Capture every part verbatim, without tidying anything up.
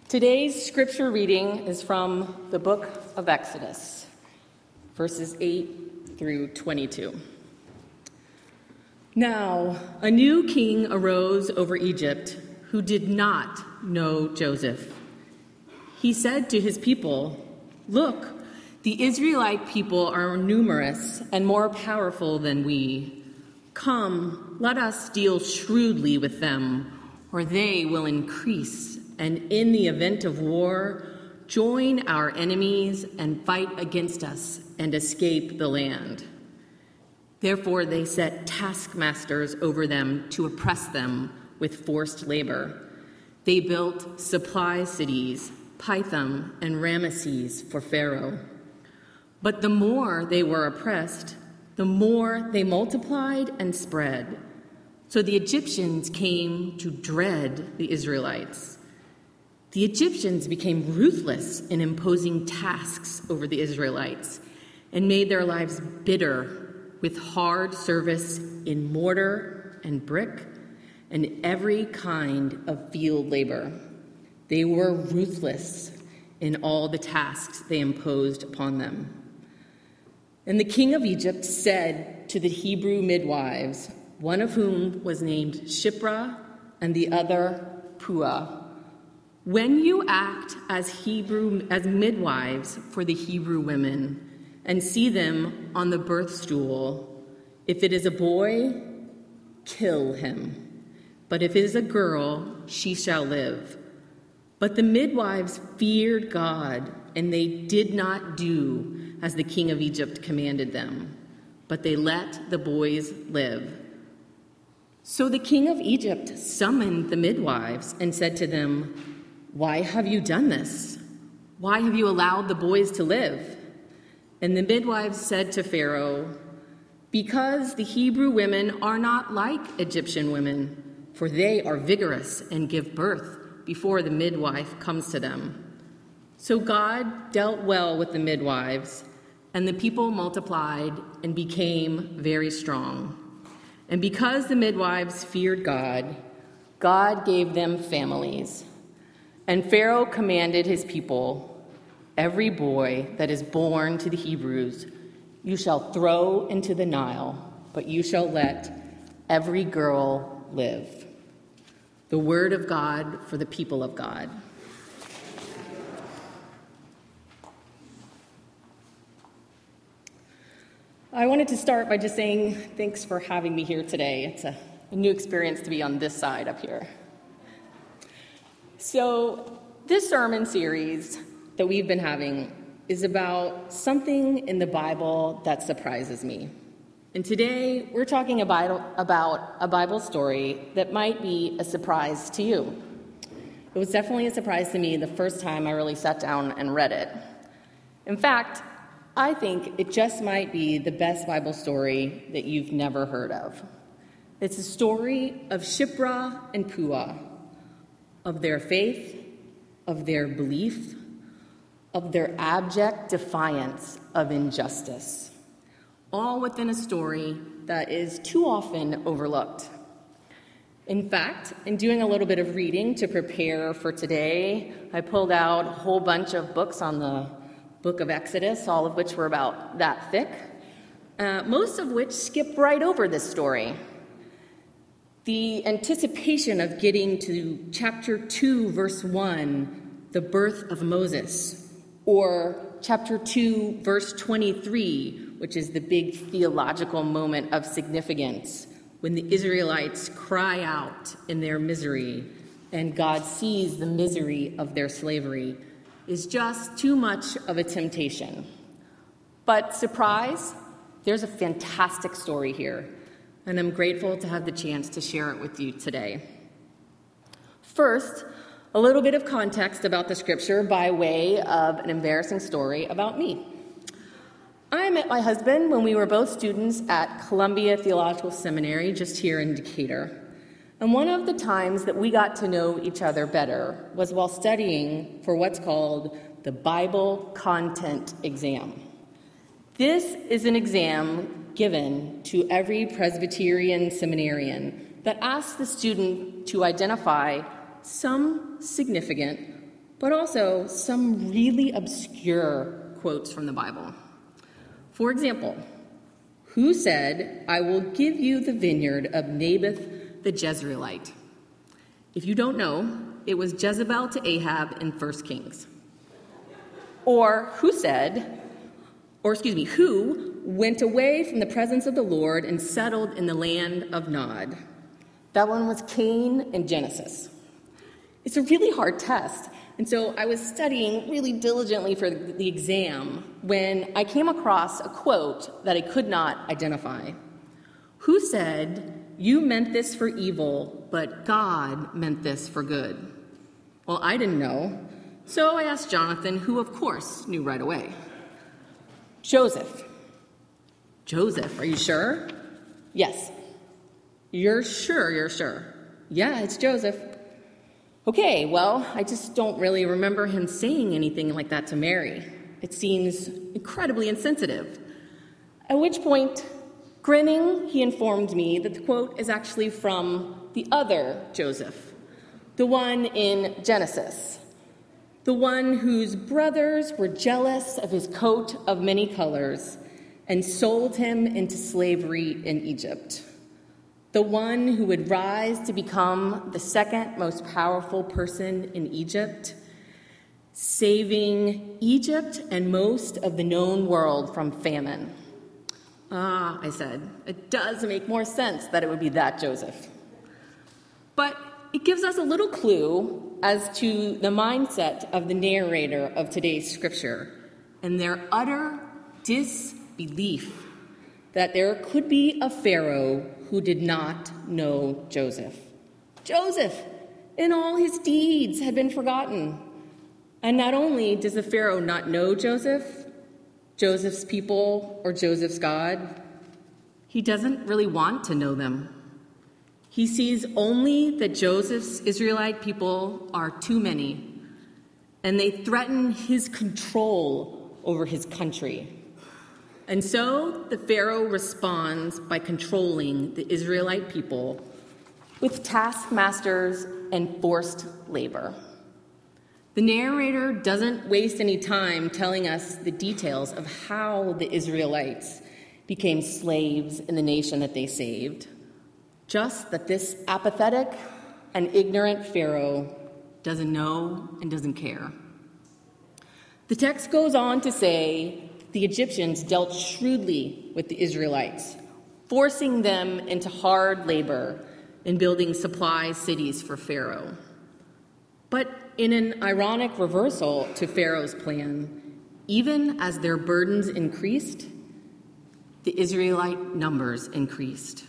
Today's scripture reading is from the book of Exodus, verses eight through twenty-two. Now, a new king arose over Egypt who did not know Joseph. He said to his people, "Look, the Israelite people are numerous and more powerful than we. Come, let us deal shrewdly with them, or they will increase, and in the event of war, join our enemies and fight against us and escape the land." Therefore they set taskmasters over them to oppress them with forced labor. They built supply cities, Pithom and Ramesses, for Pharaoh. But the more they were oppressed, the more they multiplied and spread. So the Egyptians came to dread the Israelites. The Egyptians became ruthless in imposing tasks over the Israelites and made their lives bitter with hard service in mortar and brick and every kind of field labor. They were ruthless in all the tasks they imposed upon them. And the king of Egypt said to the Hebrew midwives, one of whom was named Shiphrah and the other Puah, "When you act as Hebrew as midwives for the Hebrew women and see them on the birth stool, if it is a boy, kill him. But if it is a girl, she shall live." But the midwives feared God, and they did not do as the king of Egypt commanded them, but they let the boys live. So the king of Egypt summoned the midwives and said to them, "Why have you done this? Why have you allowed the boys to live?" And the midwives said to Pharaoh, "Because the Hebrew women are not like Egyptian women, for they are vigorous and give birth before the midwife comes to them." So God dealt well with the midwives, and the people multiplied and became very strong. And because the midwives feared God, God gave them families. And Pharaoh commanded his people, "Every boy that is born to the Hebrews you shall throw into the Nile, but you shall let every girl live." The word of God for the people of God. I wanted to start by just saying thanks for having me here today. It's a, a new experience to be on this side up here. So this sermon series that we've been having is about something in the Bible that surprises me. And today we're talking about, about a Bible story that might be a surprise to you. It was definitely a surprise to me the first time I really sat down and read it. In fact, I think it just might be the best Bible story that you've never heard of. It's a story of Shiphrah and Puah, of their faith, of their belief, of their abject defiance of injustice, all within a story that is too often overlooked. In fact, in doing a little bit of reading to prepare for today, I pulled out a whole bunch of books on the book of Exodus, all of which were about that thick, uh, most of which skip right over this story. The anticipation of getting to chapter two, verse one, the birth of Moses, or chapter two, verse twenty-three, which is the big theological moment of significance, when the Israelites cry out in their misery and God sees the misery of their slavery, is just too much of a temptation. But surprise, there's a fantastic story here, and I'm grateful to have the chance to share it with you today. First, a little bit of context about the scripture by way of an embarrassing story about me. I met my husband when we were both students at Columbia Theological Seminary, just here in Decatur. And one of the times that we got to know each other better was while studying for what's called the Bible Content Exam. This is an exam given to every Presbyterian seminarian that asks the student to identify some significant but also some really obscure quotes from the Bible. For example, who said, "I will give you the vineyard of Naboth the Jezreelite"? If you don't know, it was Jezebel to Ahab in First Kings. Or who said, or excuse me, who went away from the presence of the Lord and settled in the land of Nod? That one was Cain in Genesis. It's a really hard test, and so I was studying really diligently for the exam when I came across a quote that I could not identify. Who said, "You meant this for evil, but God meant this for good"? Well, I didn't know, so I asked Jonathan, who of course knew right away. Joseph. Joseph, are you sure? Yes. You're sure you're sure? Yeah, it's Joseph. Okay, well, I just don't really remember him saying anything like that to Mary. It seems incredibly insensitive. At which point, grinning, he informed me that the quote is actually from the other Joseph, the one in Genesis, the one whose brothers were jealous of his coat of many colors and sold him into slavery in Egypt, the one who would rise to become the second most powerful person in Egypt, saving Egypt and most of the known world from famine. Ah, I said, it does make more sense that it would be that Joseph. But it gives us a little clue as to the mindset of the narrator of today's scripture and their utter disbelief that there could be a Pharaoh who did not know Joseph. Joseph, in all his deeds, had been forgotten. And not only does the Pharaoh not know Joseph, Joseph's people, or Joseph's God, he doesn't really want to know them. He sees only that Joseph's Israelite people are too many, and they threaten his control over his country. And so the Pharaoh responds by controlling the Israelite people with taskmasters and forced labor. The narrator doesn't waste any time telling us the details of how the Israelites became slaves in the nation that they saved, just that this apathetic and ignorant Pharaoh doesn't know and doesn't care. The text goes on to say the Egyptians dealt shrewdly with the Israelites, forcing them into hard labor in building supply cities for Pharaoh. But in an ironic reversal to Pharaoh's plan, even as their burdens increased, the Israelite numbers increased.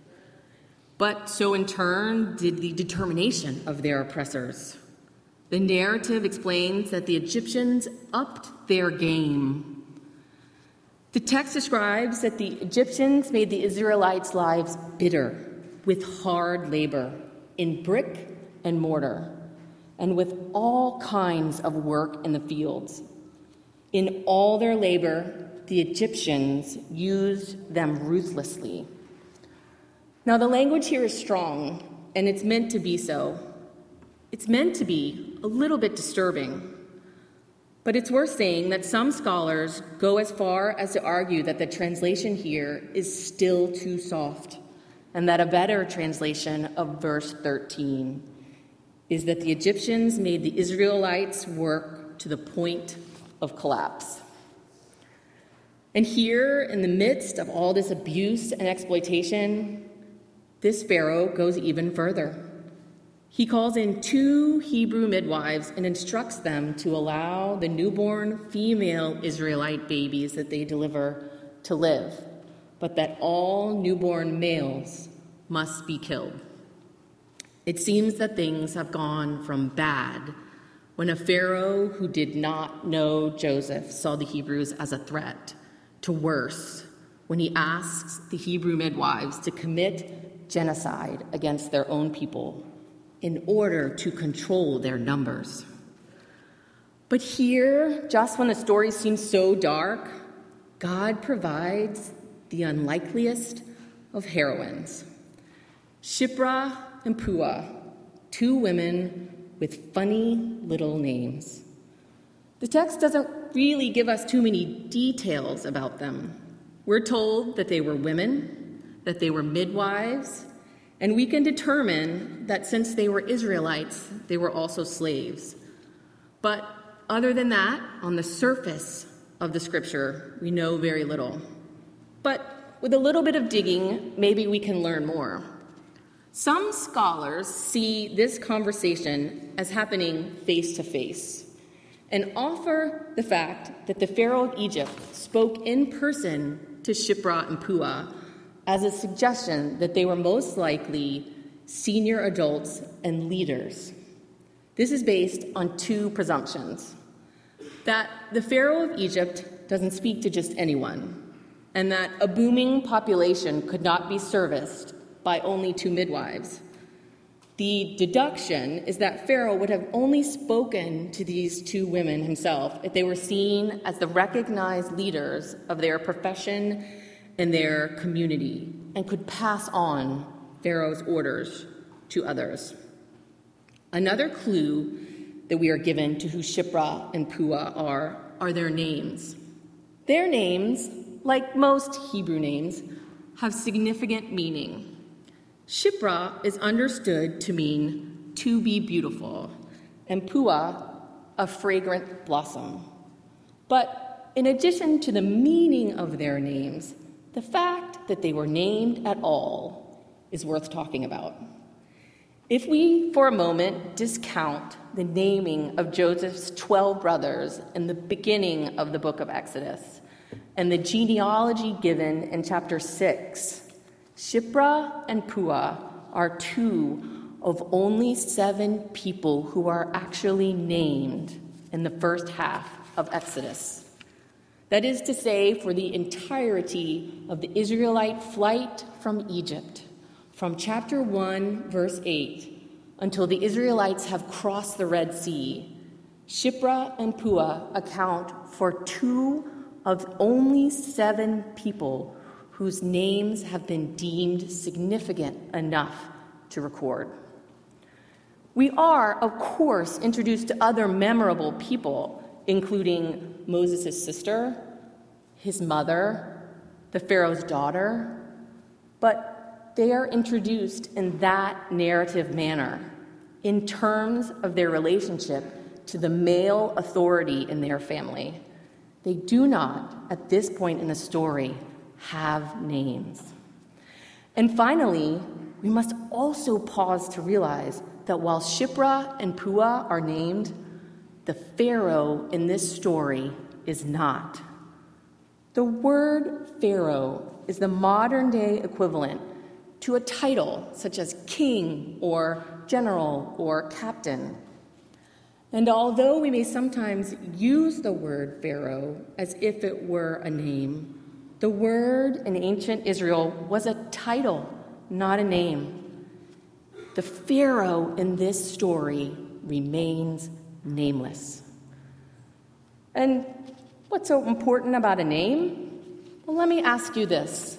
But so in turn did the determination of their oppressors. The narrative explains that the Egyptians upped their game. The text describes that the Egyptians made the Israelites' lives bitter with hard labor in brick and mortar and with all kinds of work in the fields. In all their labor, the Egyptians used them ruthlessly. Now, the language here is strong, and it's meant to be so. It's meant to be a little bit disturbing. But it's worth saying that some scholars go as far as to argue that the translation here is still too soft, and that a better translation of verse thirteen is that the Egyptians made the Israelites work to the point of collapse. And here, in the midst of all this abuse and exploitation, this Pharaoh goes even further. He calls in two Hebrew midwives and instructs them to allow the newborn female Israelite babies that they deliver to live, but that all newborn males must be killed. It seems that things have gone from bad when a Pharaoh who did not know Joseph saw the Hebrews as a threat to worse when he asks the Hebrew midwives to commit genocide against their own people in order to control their numbers. But here, just when the story seems so dark, God provides the unlikeliest of heroines. Shiphrah and Puah, two women with funny little names. The text doesn't really give us too many details about them. We're told that they were women, that they were midwives, and we can determine that since they were Israelites, they were also slaves. But other than that, on the surface of the scripture, we know very little. But with a little bit of digging, maybe we can learn more. Some scholars see this conversation as happening face to face and offer the fact that the Pharaoh of Egypt spoke in person to Shiphrah and Puah as a suggestion that they were most likely senior adults and leaders. This is based on two presumptions: that the Pharaoh of Egypt doesn't speak to just anyone, and that a booming population could not be serviced by only two midwives. The deduction is that Pharaoh would have only spoken to these two women himself if they were seen as the recognized leaders of their profession and their community and could pass on Pharaoh's orders to others. Another clue that we are given to who Shiphrah and Puah are are their names. Their names, like most Hebrew names, have significant meaning. Shiphrah is understood to mean to be beautiful, and Puah, a fragrant blossom. But in addition to the meaning of their names, the fact that they were named at all is worth talking about. If we, for a moment, discount the naming of Joseph's twelve brothers in the beginning of the book of Exodus and the genealogy given in chapter six, Shiphrah and Puah are two of only seven people who are actually named in the first half of Exodus. That is to say, for the entirety of the Israelite flight from Egypt, from chapter one, verse eight, until the Israelites have crossed the Red Sea, Shiphrah and Puah account for two of only seven people whose names have been deemed significant enough to record. We are, of course, introduced to other memorable people, including Moses' sister, his mother, the Pharaoh's daughter, but they are introduced in that narrative manner, in terms of their relationship to the male authority in their family. They do not, at this point in the story, have names. And finally, we must also pause to realize that while Shiphrah and Puah are named, the Pharaoh in this story is not. The word Pharaoh is the modern-day equivalent to a title such as king or general or captain. And although we may sometimes use the word Pharaoh as if it were a name, the word in ancient Israel was a title, not a name. The Pharaoh in this story remains nameless. And what's so important about a name? Well, let me ask you this.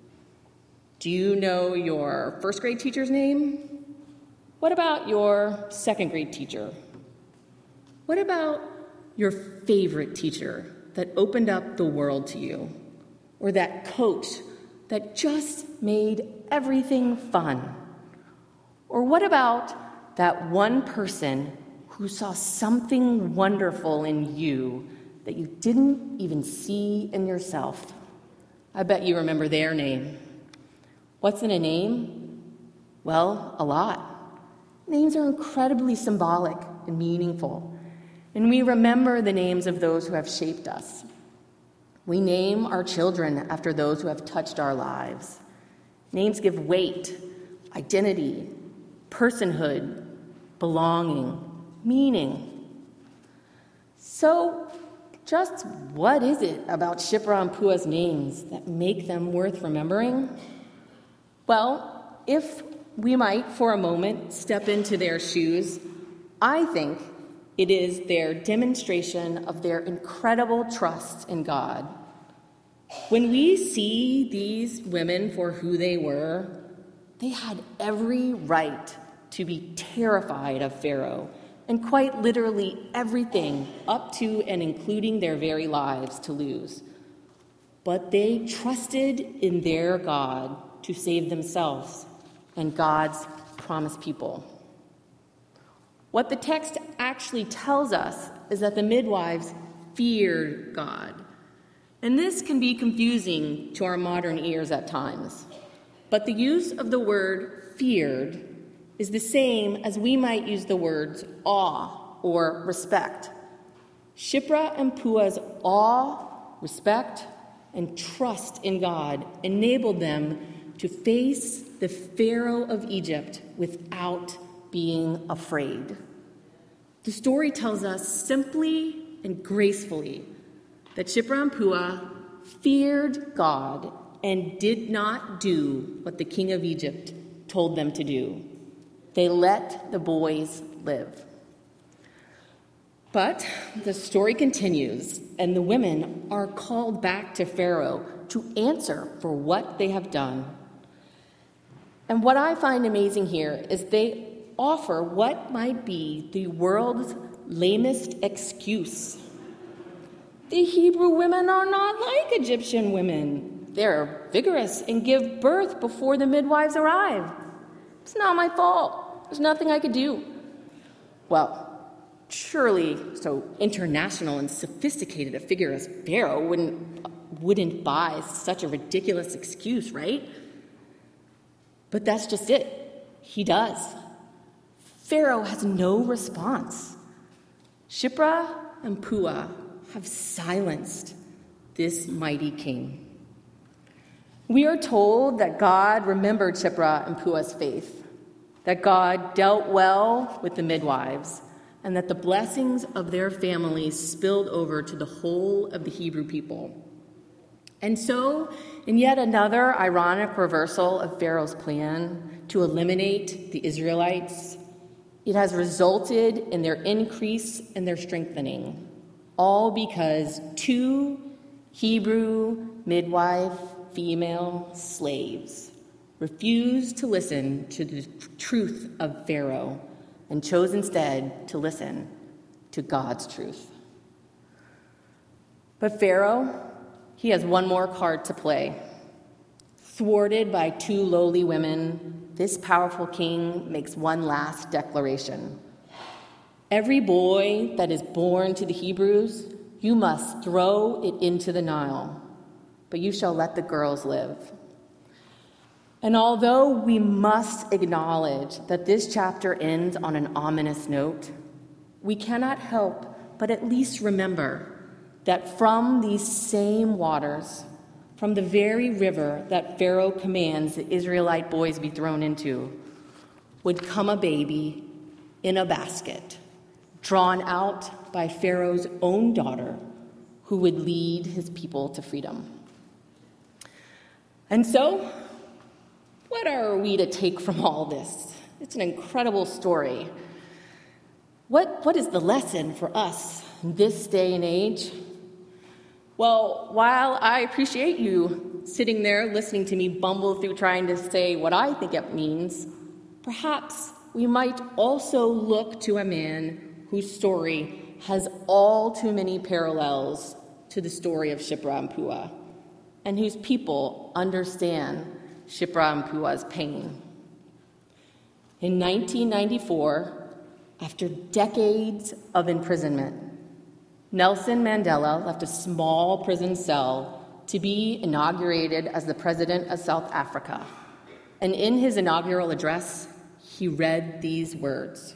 Do you know your first grade teacher's name? What about your second grade teacher? What about your favorite teacher that opened up the world to you? Or that coach that just made everything fun? Or what about that one person who saw something wonderful in you that you didn't even see in yourself? I bet you remember their name. What's in a name? Well, a lot. Names are incredibly symbolic and meaningful, and we remember the names of those who have shaped us. We name our children after those who have touched our lives. Names give weight, identity, personhood, belonging, meaning. So, just what is it about Shiphrah and Puah's names that make them worth remembering? Well, if we might, for a moment, step into their shoes, I think it is their demonstration of their incredible trust in God. When we see these women for who they were, they had every right to be terrified of Pharaoh, and quite literally everything, up to and including their very lives, to lose. But they trusted in their God to save themselves and God's promised people. What the text actually tells us is that the midwives feared God. And this can be confusing to our modern ears at times. But the use of the word feared is the same as we might use the words awe or respect. Shiphrah and Puah's awe, respect, and trust in God enabled them to face the Pharaoh of Egypt without being afraid. The story tells us simply and gracefully that Shiphrah and Puah feared God and did not do what the king of Egypt told them to do. They let the boys live. But the story continues, and the women are called back to Pharaoh to answer for what they have done. And what I find amazing here is they offer what might be the world's lamest excuse. The Hebrew women are not like Egyptian women. They're vigorous and give birth before the midwives arrive. It's not my fault. There's nothing I could do. Well, surely so international and sophisticated a figure as Pharaoh wouldn't, wouldn't buy such a ridiculous excuse, right? But that's just it. He does. Pharaoh has no response. Shiphrah and Puah have silenced this mighty king. We are told that God remembered Shiphrah and Puah's faith, that God dealt well with the midwives, and that the blessings of their families spilled over to the whole of the Hebrew people. And so, in yet another ironic reversal of Pharaoh's plan to eliminate the Israelites, it has resulted in their increase and their strengthening, all because two Hebrew midwife female slaves refused to listen to the truth of Pharaoh and chose instead to listen to God's truth. But Pharaoh, he has one more card to play. Thwarted by two lowly women, this powerful king makes one last declaration. Every boy that is born to the Hebrews, you must throw it into the Nile, but you shall let the girls live. And although we must acknowledge that this chapter ends on an ominous note, we cannot help but at least remember that from these same waters, from the very river that Pharaoh commands the Israelite boys be thrown into, would come a baby in a basket, drawn out by Pharaoh's own daughter, who would lead his people to freedom. And so, what are we to take from all this? It's an incredible story. What, what is the lesson for us in this day and age? Well, while I appreciate you sitting there listening to me bumble through trying to say what I think it means, perhaps we might also look to a man whose story has all too many parallels to the story of Shiphrah and Puah, and whose people understand Shiphrah and Puah's pain. In nineteen ninety-four, after decades of imprisonment, Nelson Mandela left a small prison cell to be inaugurated as the president of South Africa. And in his inaugural address, he read these words: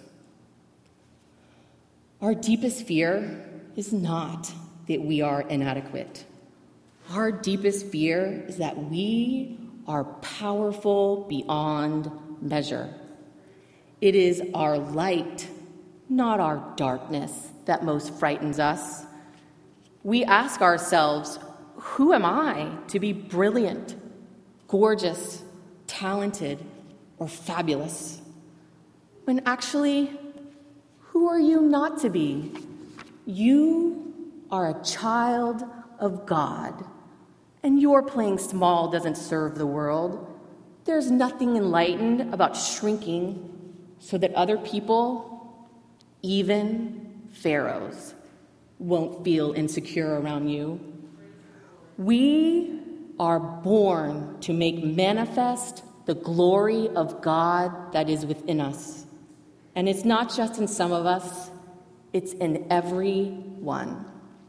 "Our deepest fear is not that we are inadequate. Our deepest fear is that we are powerful beyond measure. It is our light, not our darkness, that most frightens us. We ask ourselves, who am I to be brilliant, gorgeous, talented, or fabulous? When actually, who are you not to be? You are a child of God, and your playing small doesn't serve the world. There's nothing enlightened about shrinking so that other people, even pharaohs won't feel insecure around you. We are born to make manifest the glory of God that is within us. And it's not just in some of us, it's in every one.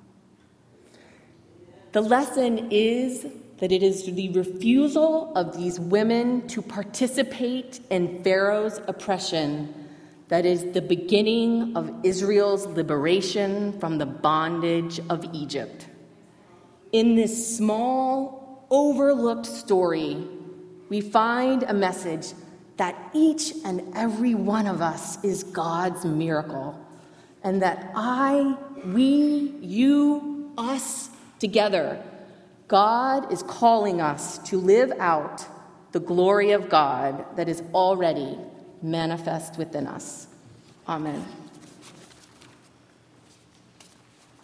The lesson is that it is the refusal of these women to participate in Pharaoh's oppression that is the beginning of Israel's liberation from the bondage of Egypt. In this small, overlooked story, we find a message that each and every one of us is God's miracle, and that I, we, you, us, together, God is calling us to live out the glory of God that is already manifest within us. Amen.